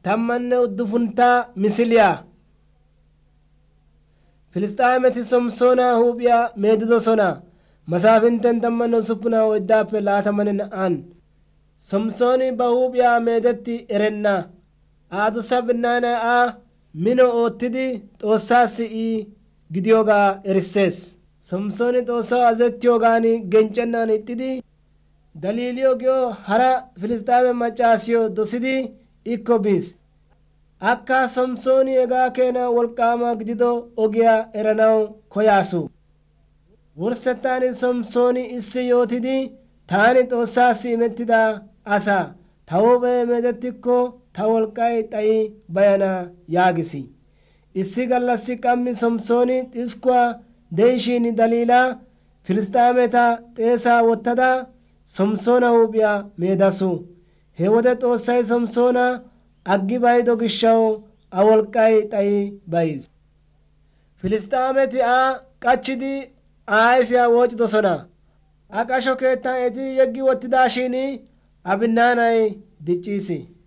tammanne uddufuntaa misiliyaa Filisxaameti Somsoonaa huuphiyaa meedido sona masaafinten tammanne suppunaa waddaappe laatamanin an Somsooni ba huuphiyaa meedetti erenna aadu sabinnaana mino oottidi xoossaasii gidiyoogaa erissees Somsooni xoossaa azettiyoogaani gencennaan ixxidi Daliiliyoo giyoo hara Filisxaame maccaasiyoo dosidi ikko biis akka Somsooni egaa keena wolqaamaa gidido ogiyaa eranawu koyaasu wursettaani Somsooni issi yootidi taani xoossaassi imettida asaa ta huuphee meedettikko ta wolqqay xayi bayana yaagisi issi gallassi qammi Somsooni xiskuwaa de'ishiin Daliilaa Filisxaameta xeesaa wottada Somsoona huuphiyaa meedasu he wode xoossay Somsoona aggi bayido gishshawu a wolqqay xayi bayis Filisxaameti qachchidi ayfiyaa wooccidosona a qasho keettan eti yeggi wottidaashin abinnaanay dicciisi